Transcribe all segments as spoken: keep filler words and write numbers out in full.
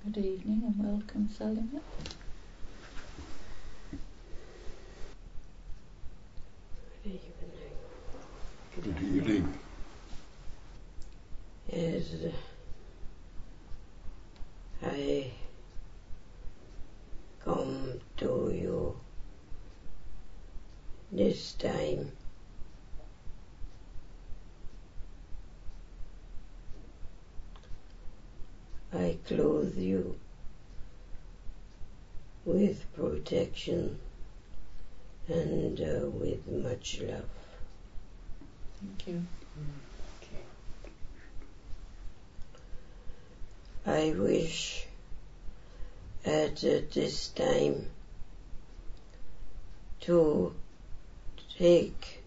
Good evening and welcome, Salima. Good evening. Good evening. Yes, I come to you this time I clothe you with protection and uh, with much love. Thank you. I wish at uh, this time to take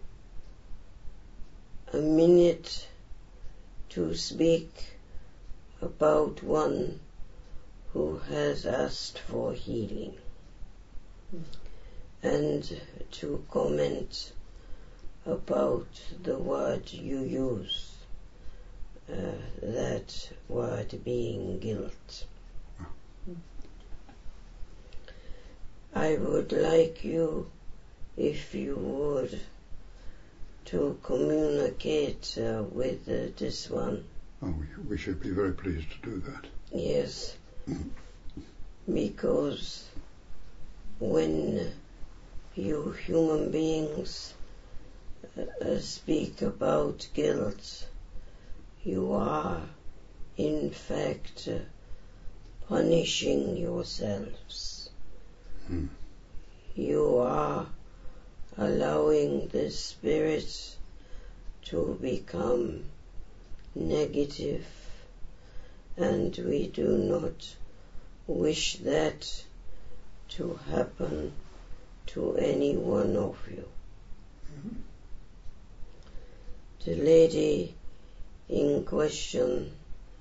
a minute to speak about one who has asked for healing mm. and to comment about the word you use, uh, that word being guilt. Mm. I would like you, if you would, to communicate uh, with uh, this one. Oh, we, we should be very pleased to do that. Yes, because when you human beings uh, speak about guilt, you are in fact uh, punishing yourselves. Hmm. You are allowing the spirit to become negative, and we do not wish that to happen to any one of you. Mm-hmm. The lady in question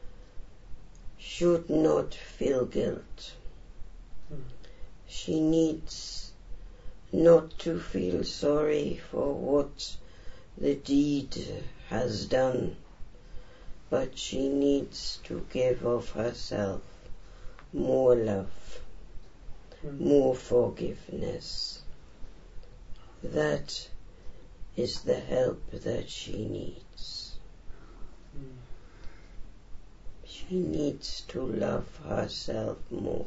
should not feel guilt. Mm. She needs not to feel sorry for what the deed has done, but she needs to give of herself more love, mm. more forgiveness. That is the help that she needs. Mm. She needs to love herself more.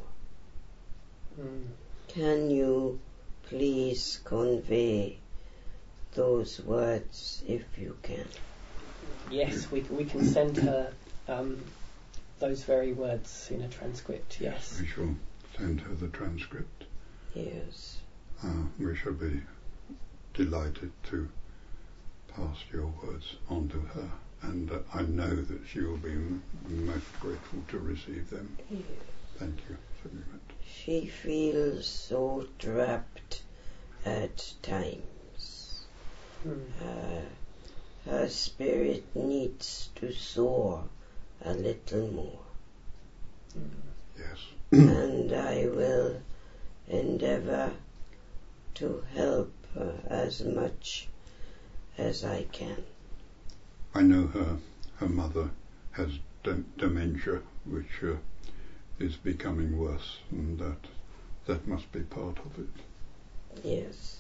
Mm. Can you please convey those words if you can? Yes, we we can send her um, those very words in a transcript, yes. We shall send her the transcript. Yes. Uh, we shall be delighted to pass your words on to her, and uh, I know that she will be m- most grateful to receive them. Yes. Thank you so much. She feels so trapped at times. Mm. Uh, her spirit needs to soar a little more. Mm. Yes. And I will endeavor to help uh, as much as I can. I know her her mother has de- dementia, which uh, is becoming worse, and that that must be part of it. Yes.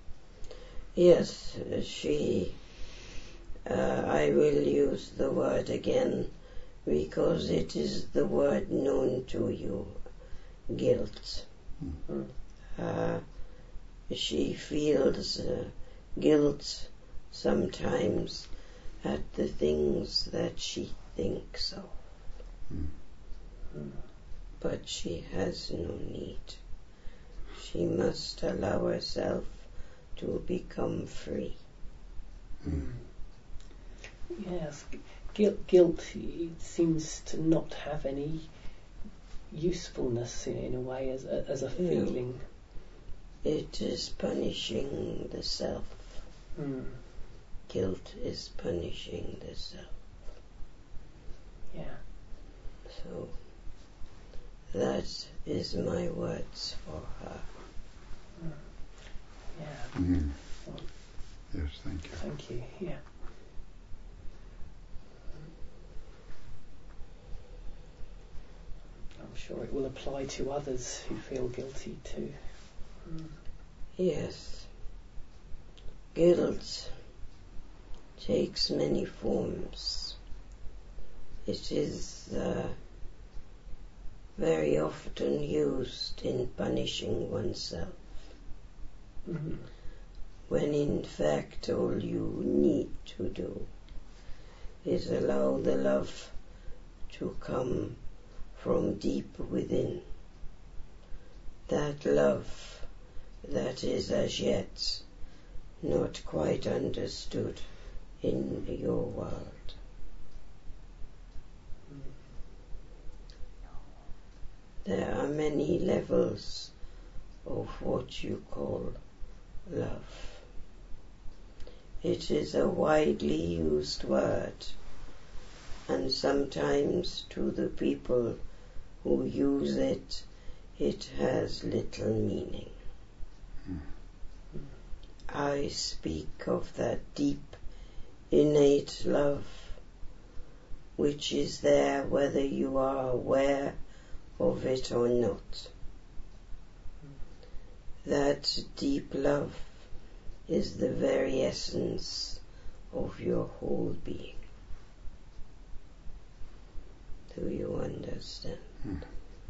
Yes, she... Uh, I will use the word again because it is the word known to you, guilt. Mm. Uh, she feels uh, guilt sometimes at the things that she thinks of. Mm. Mm. But she has no need. She must allow herself to become free. Mm. Yes, guilt, guilt it seems to not have any usefulness in, in a way as a, as a feeling. It is punishing the self. Mm. Guilt is punishing the self. Yeah. So that is my words for her. Mm. Yeah. Mm. Well, yes, thank you. Thank you, yeah. I'm sure it will apply to others who feel guilty too. Mm. Yes. Guilt takes many forms. It is uh, very often used in punishing oneself, Mm-hmm. when in fact all you need to do is allow the love to come from deep within. That love that is as yet not quite understood in your world. There are many levels of what you call love. It is a widely used word, and sometimes to the people who use it, it has little meaning. Mm. I speak of that deep, innate love which is there whether you are aware of it or not. That deep love is the very essence of your whole being. Do you understand? Mm.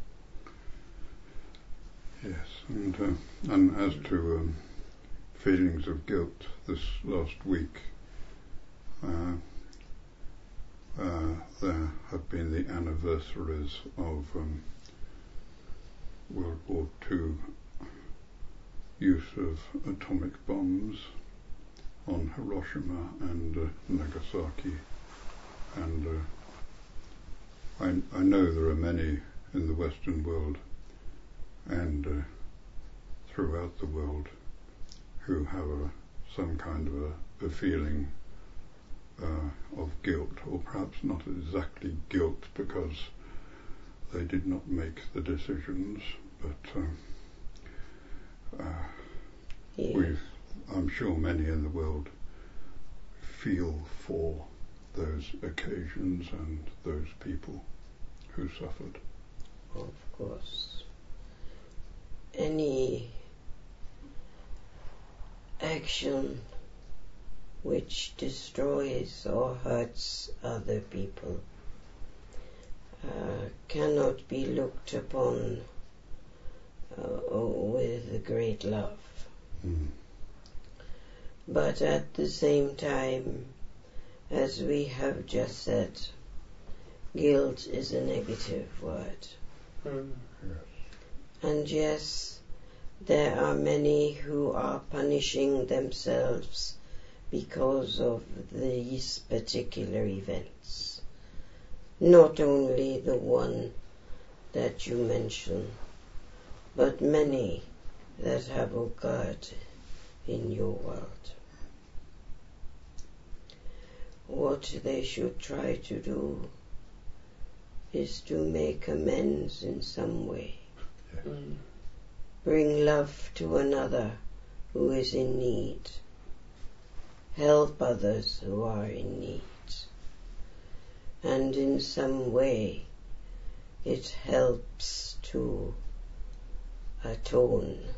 Yes, and uh, and as to um, feelings of guilt, this last week uh, uh, there have been the anniversaries of um, World War Two use of atomic bombs on Hiroshima and uh, Nagasaki, and uh, I, I know there are many in the Western world and uh, throughout the world who have a, some kind of a, a feeling uh, of guilt, or perhaps not exactly guilt because they did not make the decisions, but um, uh, Yes. we've, I'm sure many in the world feel for those occasions and those people who suffered. Of course. Any action which destroys or hurts other people uh, cannot be looked upon uh, with great love. Mm. But at the same time, as we have just said, guilt is a negative word. Mm. And yes, there are many who are punishing themselves because of these particular events. Not only the one that you mention, but many that have occurred in your world. What they should try to do is to make amends in some way. Mm. Bring love to another who is in need. Help others who are in need. And in some way it helps to atone.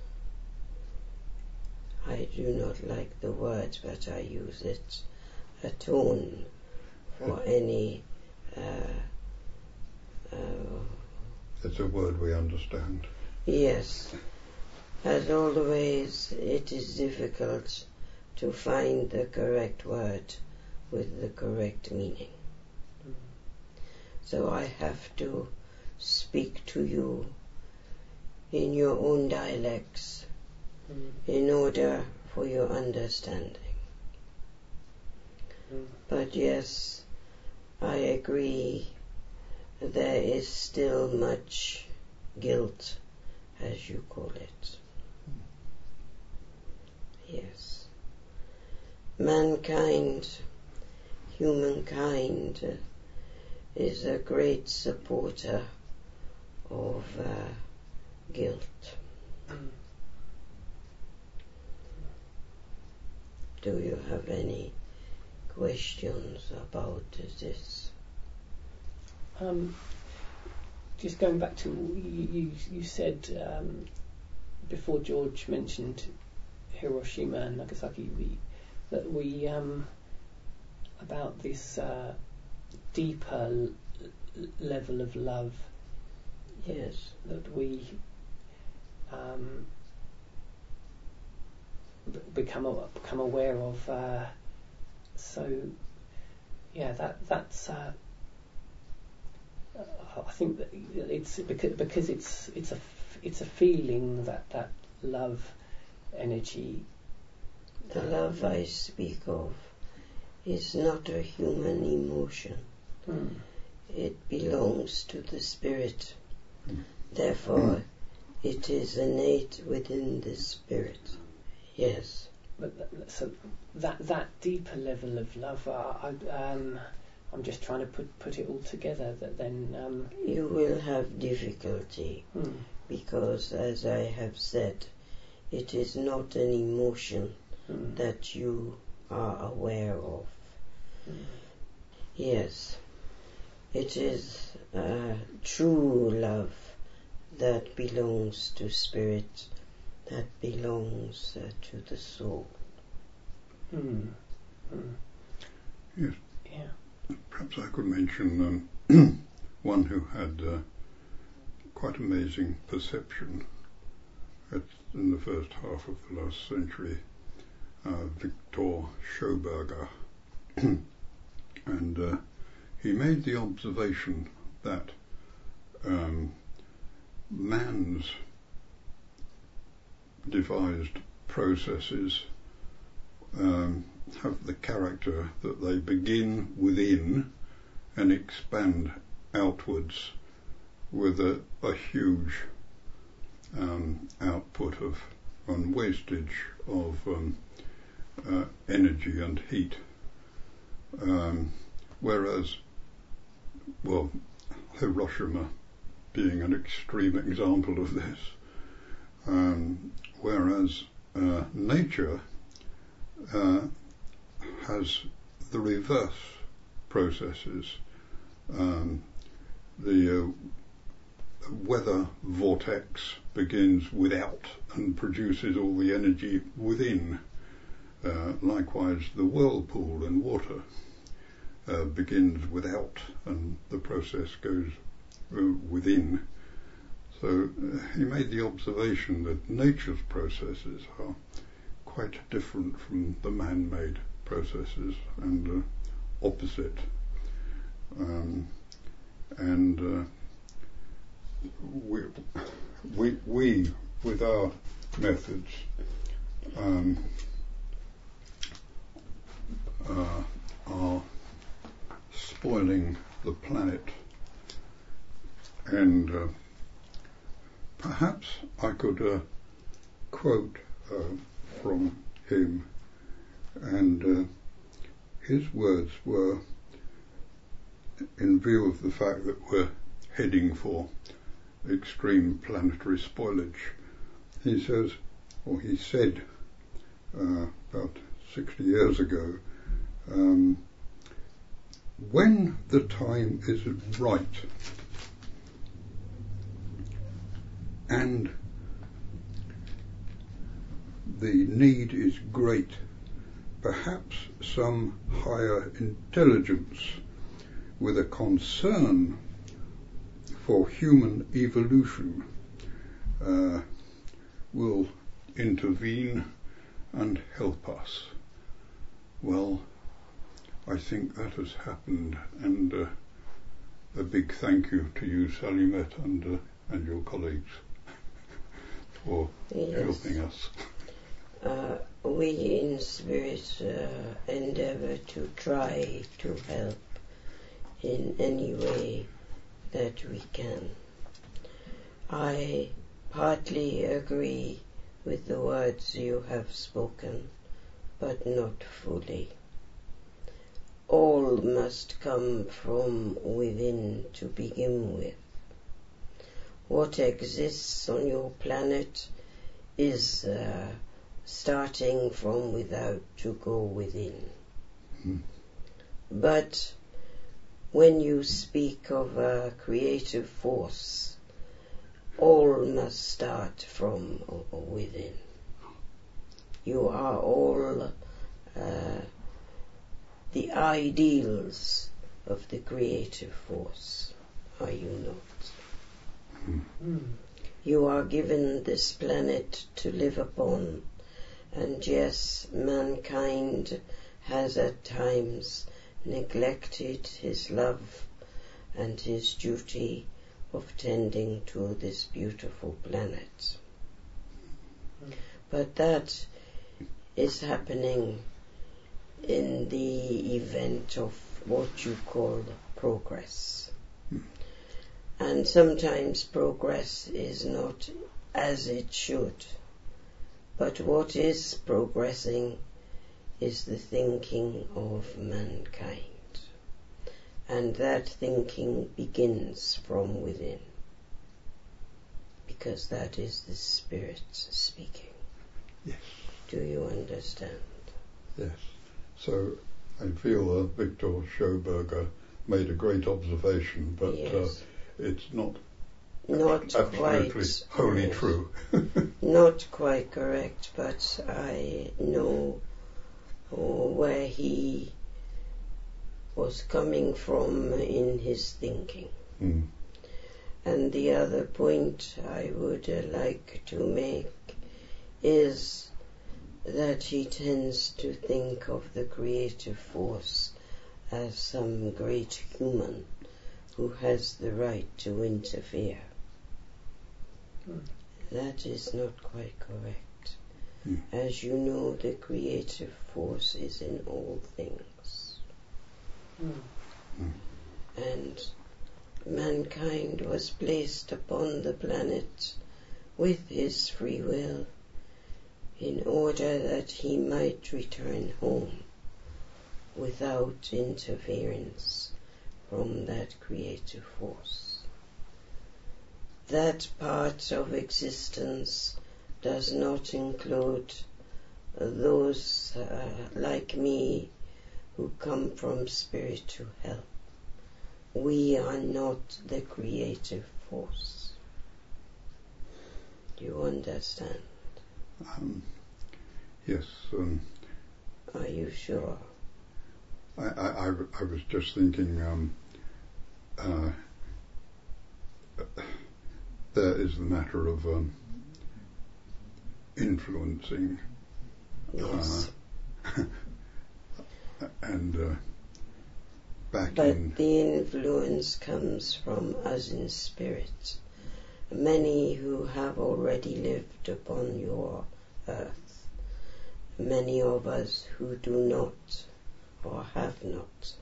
I do not like the word, but I use it. Atone for any uh, uh, It's a word we understand. yes. As always, it is difficult to find the correct word with the correct meaning. Mm. So I have to speak to you in your own dialects Mm. in order for your understanding. Mm. But yes, I agree, there is still much guilt, as you call it. Yes. Mankind, humankind, is a great supporter of uh, guilt. Mm. Do you have any questions about this? Um, just going back to you, you, you said um, before George mentioned Hiroshima and Nagasaki, we, that we um, about this uh, deeper l- level of love. Yes. That we um, b- become a, become aware of. Uh, so, yeah, that that's. Uh, I think that it's because because it's it's a it's a feeling that that love energy. The love I speak of is not a human emotion. Mm. It belongs to the spirit. Mm. Therefore, it is innate within the spirit. Yes. But th- so that that deeper level of love, uh, I, um, I'm just trying to put put it all together. That then um, You will have difficulty mm, because, as I have said, it is not an emotion mm, that you are aware of. mm, Yes, it is uh, true love that belongs to spirit, that belongs uh, to the soul. mm, mm. Yes. Yeah. Perhaps I could mention um, one who had uh, quite amazing perception at, in the first half of the last century, uh, Victor Schauberger. And uh, he made the observation that um, man's devised processes um, have the character that they begin within and expand outwards with a, a huge um, output of and wastage of um, uh, energy and heat. Um, whereas, well, Hiroshima being an extreme example of this, um, whereas uh, nature uh, has the reverse processes. Um, the uh, weather vortex begins without and produces all the energy within. Uh, likewise, the whirlpool in water uh, begins without and the process goes uh, within. So uh, he made the observation that nature's processes are quite different from the man-made processes and uh, opposite. Um, and uh, we, we, we, with our methods, um, uh, are spoiling the planet. And uh, perhaps I could uh, quote uh, from him, and uh, his words were, in view of the fact that we're heading for extreme planetary spoilage, he says, or he said uh, about sixty years ago, um, when the time is right and the need is great, perhaps some higher intelligence with a concern for human evolution uh, will intervene and help us. Well, I think that has happened, and uh, a big thank you to you, Salimette, and, uh, and your colleagues for Yes. helping us. Uh, we in spirit uh, endeavor to try to help in any way that we can. I partly agree with the words you have spoken, but not fully. All must come from within to begin with. What exists on your planet is uh, starting from without to go within. Mm. But when you speak of a creative force, all must start from within. You are all uh, the ideals of the creative force, are you not? Mm. You are given this planet to live upon, and yes, mankind has at times neglected his love and his duty of tending to this beautiful planet. Mm. But that is happening in the event of what you call progress. Mm. And sometimes progress is not as it should. But what is progressing is the thinking of mankind. And that thinking begins from within. Because that is the Spirit speaking. Yes. Do you understand? Yes. So I feel uh, Victor Schoberger made a great observation, but yes. uh, it's not Not absolutely quite wholly yes. true. Not quite correct, but I know where he was coming from in his thinking. Mm. And the other point I would uh, like to make is that he tends to think of the creative force as some great human who has the right to interfere. Mm. That is not quite correct. Mm. As you know, the creative force is in all things. Mm. Mm. And mankind was placed upon the planet with his free will in order that he might return home without interference from that creative force. That part of existence does not include those uh, like me who come from spiritual help. We are not the creative force. Do you understand? Um, yes. Um, Are you sure? I, I, I, I was just thinking um, uh, there is the matter of um, influencing Yes. uh, and uh, back But in the influence comes from us in spirit. Many who have already lived upon your earth, many of us who do not or have not.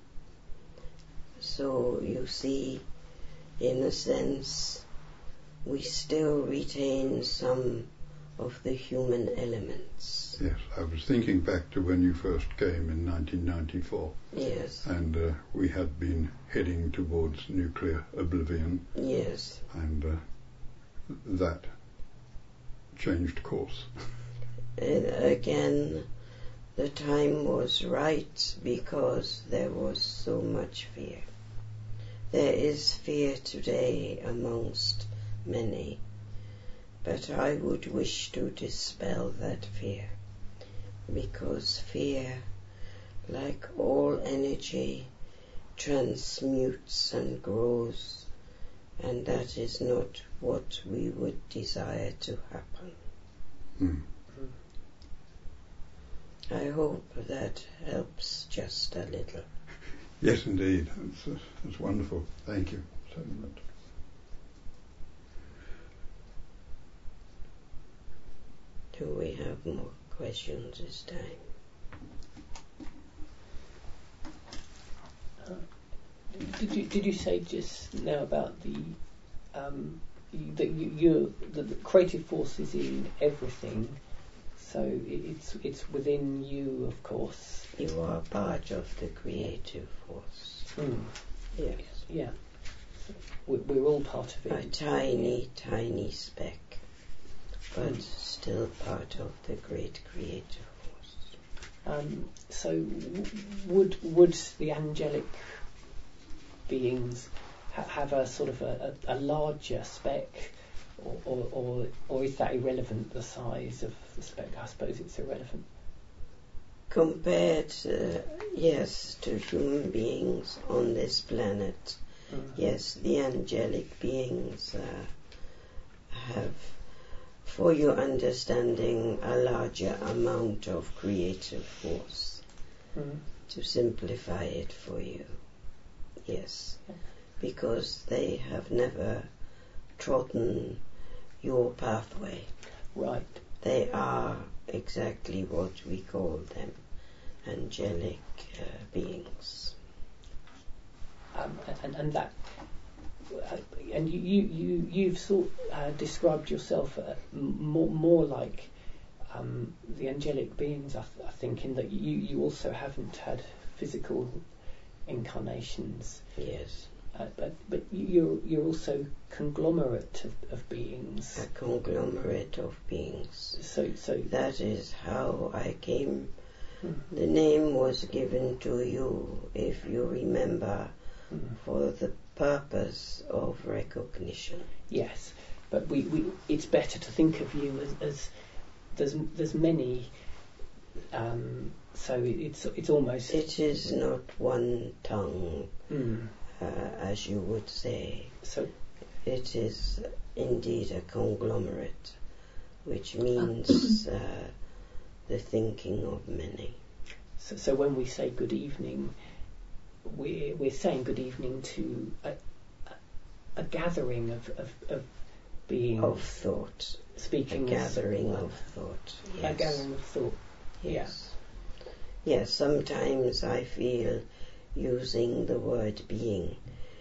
So you see, in a sense, we still retain some of the human elements. Yes, I was thinking back to when you first came in nineteen ninety-four. Yes. And uh, we had been heading towards nuclear oblivion. Yes. And uh, that changed course. And again, the time was right because there was so much fear. There is fear today amongst many, but I would wish to dispel that fear, because fear, like all energy, transmutes and grows, and that is not what we would desire to happen. Mm. I hope that helps just a little. Yes, indeed. It's, uh, it's wonderful. Thank you so much. Do we have more questions this time? Uh, did you did you say just now about the um, you, that you you the, the creative force is in everything? So it, it's it's within you, of course. You are part of the creative force. Mm. Yes. Yeah. We, we're all part of it. A tiny, tiny speck, but Mm. still part of the great creative force. Um, so w- would would the angelic beings ha- have a sort of a, a, a larger speck, or, or, or, or is that irrelevant, the size of the speck? I suppose it's irrelevant. Compared, uh, yes, to human beings on this planet, Mm. yes, the angelic beings uh, have, for your understanding, a larger amount of creative force. Mm. To simplify it for you, yes, because they have never trodden your pathway. Right. They are exactly what we call them, angelic uh, beings. Um, and, and that, uh, and you, you, you, you've sort uh, described yourself uh, m- more, more like um, the angelic beings, I, th- I think, in that you, you also haven't had physical incarnations. Yes. Uh, but but you're you're also conglomerate of, of beings. A conglomerate of beings. So so that is how I came. Hmm. The name was given to you, if you remember, hmm. for the purpose of recognition. Yes, but we, we it's better to think of you as, as there's there's many. Um, so it's it's almost it is not one tongue. Hmm. Uh, as you would say. So it is indeed a conglomerate, which means uh, the thinking of many. So, so when we say good evening, we're, we're saying good evening to a, a, a gathering of, of, of beings. Of thought. Speaking a gathering as, of thought. Yes. A gathering of thought. Yes. Yeah. Yes, sometimes I feel using the word being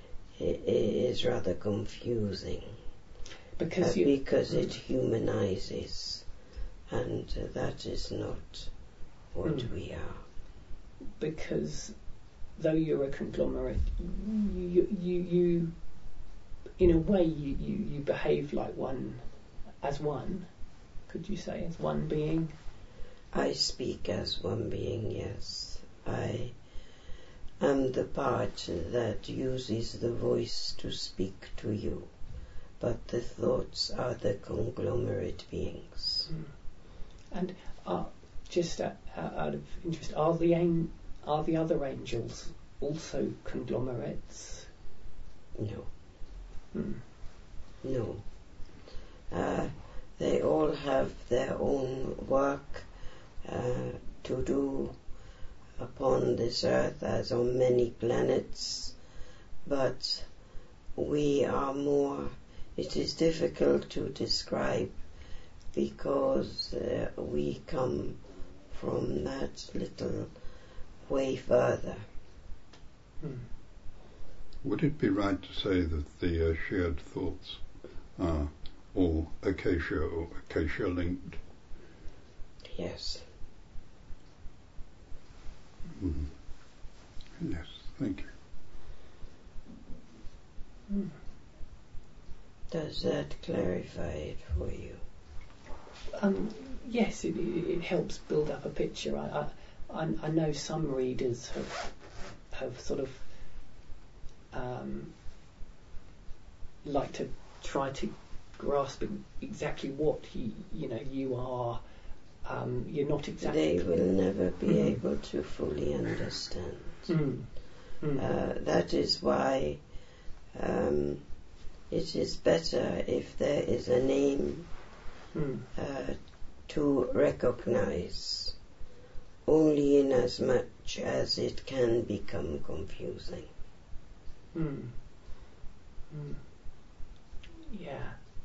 is rather confusing because, uh, because it humanizes, and uh, that is not what mm. we are. Because though you're a conglomerate, you you, you in a way you, you, you behave like one, as one, could you say, as one being? I speak as one being, yes. I am the part that uses the voice to speak to you, but the thoughts are the conglomerate beings. Mm. And uh, just uh, out of interest, are the an- are the other angels also conglomerates? No. Mm. No. Uh, they all have their own work uh, to do upon this earth as on many planets, but we are more, it is difficult to describe because uh, we come from that little way further. Hmm. Would it be right to say that the uh, shared thoughts are all acacia or acacia linked? Yes. Mm. Yes, thank you. Mm. Does that clarify it for you? Um, yes, it, it, it helps build up a picture. I, I, I know some readers have have sort of um, like to try to grasp exactly what you, you know you are. Um, you're not exactly. They will never be mm. able to fully understand. Mm. Mm. Uh, that is why um, it is better if there is a name mm. uh, to recognize, only in as much as it can become confusing. Mm. Mm. Yeah.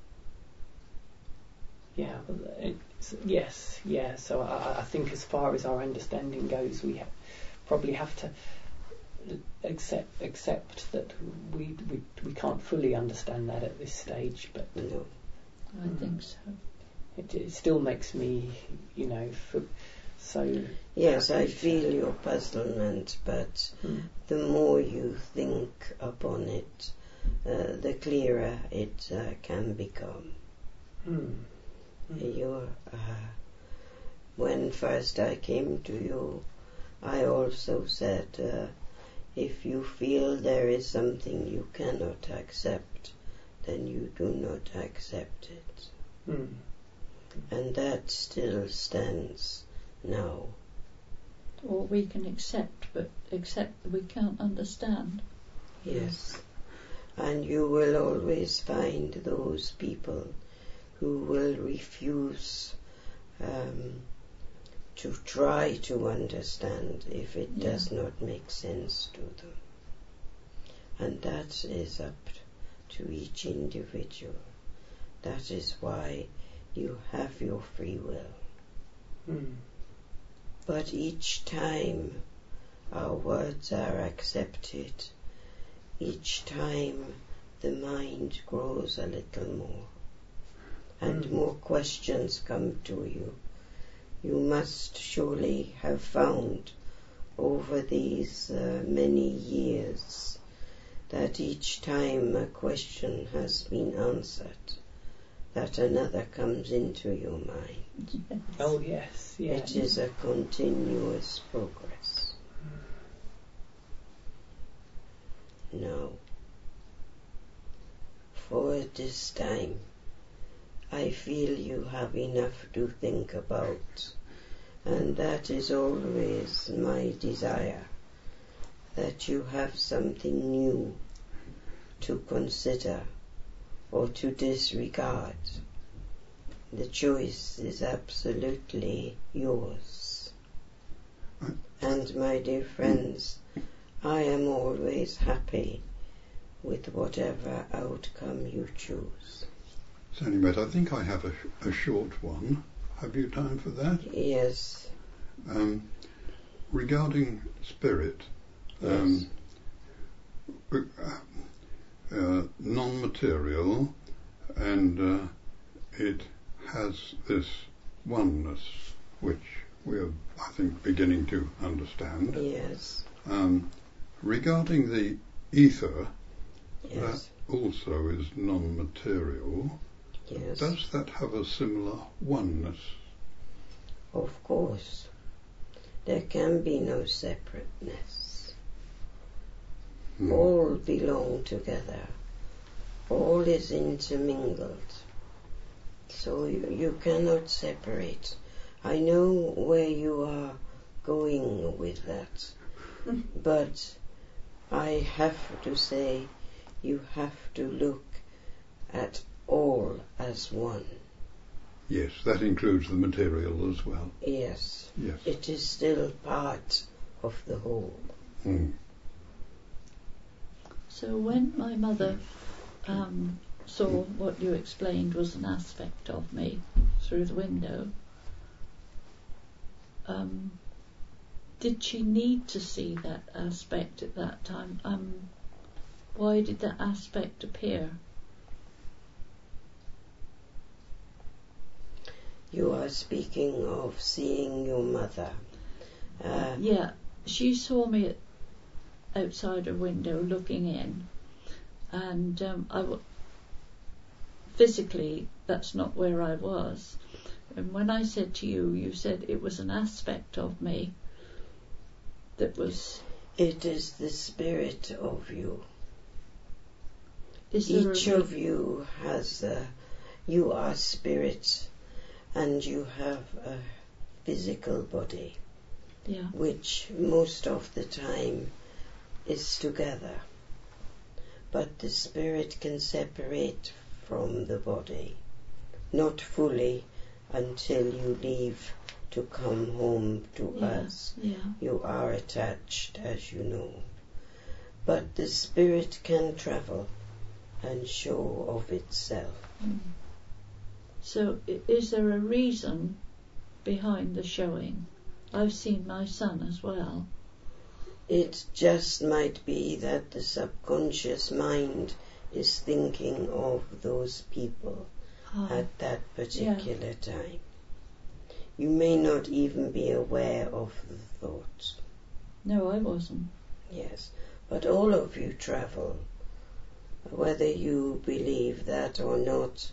Yeah, it's, yes, yeah. So I, I think as far as our understanding goes, we ha- probably have to accept accept that we, we we can't fully understand that at this stage. But no, I mm, think so. It, it still makes me, you know, for, so. Yes, I feel your puzzlement, but mm. the more you think upon it, uh, the clearer it uh, can become. Mm. Mm. You're, uh, when first I came to you, I also said, uh, If you feel there is something you cannot accept, then you do not accept it. Mm. And that still stands now. Or we can accept, but accept that we can't understand. Yes. And you will always find those people who will refuse um, to try to understand if it Yeah. does not make sense to them. And that is up to each individual. That is why you have your free will. Mm. But each time our words are accepted, each time the mind grows a little more, and Mm. more questions come to you. You must surely have found over these uh, many years that each time a question has been answered, that another comes into your mind. Oh yes, yeah. It is a continuous progress. Now, for this time, I feel you have enough to think about, and that is always my desire, that you have something new to consider or to disregard. The choice is absolutely yours. And my dear friends, I am always happy with whatever outcome you choose. Sandy, I think I have a, a short one. Have you time for that? Yes. Um, regarding spirit, um, uh, uh, non-material, and uh, it has this oneness, which we are, I think, beginning to understand. Yes. Um, regarding the ether, Yes. that also is non-material. Yes. Does that have a similar oneness? Of course. There can be no separateness. Hmm. All belong together. All is intermingled. So you, you cannot separate. I know where you are going with that. But I have to say, you have to look at all as one. Yes, that includes the material as well. Yes. Yes. It is still part of the whole. Hmm. So when my mother um, saw what you explained was an aspect of me through the window, um, did she need to see that aspect at that time? Um, why did that aspect appear? You are speaking of seeing your mother. Uh, Yeah, she saw me at, outside her window looking in, and um, I w- physically that's not where I was. And when I said to you, you said it was an aspect of me that was. It is the spirit of you. Is there Each a, of you has a, you are spirit, and you have a physical body, yeah, which most of the time is together. But the spirit can separate from the body, not fully until you leave to come home to yeah, us. yeah. You are attached, as you know. But the spirit can travel and show of itself. Mm. So i- is there a reason behind the showing? I've seen my son as well. It just might be that the subconscious mind is thinking of those people Ah, at that particular time. You may not even be aware of the thoughts. no, I wasn't. Yes, but all of you travel. Whether you believe that or not,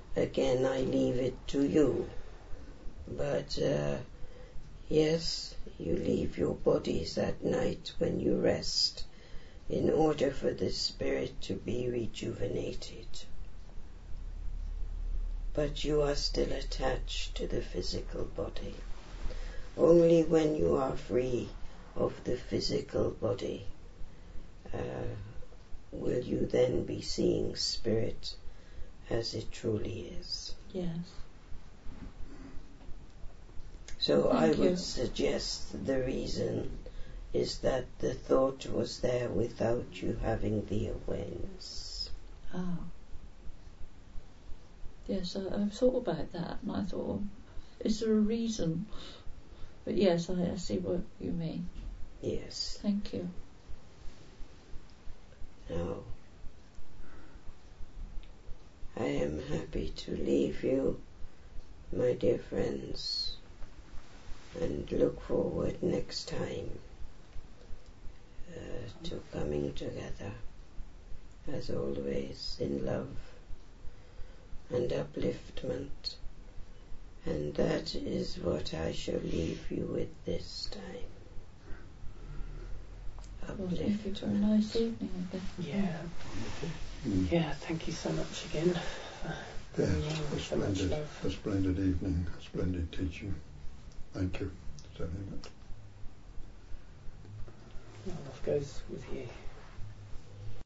again, I leave it to you. But uh, yes, you leave your bodies at night when you rest in order for the spirit to be rejuvenated. But you are still attached to the physical body. Only when you are free of the physical body uh, will you then be seeing spirit as it truly is. Yes. So Thank I you. would suggest the reason is that the thought was there without you having the awareness. Ah. Yes, I, I've thought about that, and I thought, well, is there a reason? But yes, I, I see what you mean. Yes. Thank you. Now, I am happy to leave you, my dear friends, and look forward next time uh, to coming together, as always, in love and upliftment. And that is what I shall leave you with this time. Well, thank you for a nice evening again. Yeah. Mm. Yeah, thank you so much again for Yes, bringing a so much splendid, love. a splendid evening, a splendid teaching. Thank you. So much. Love goes with you.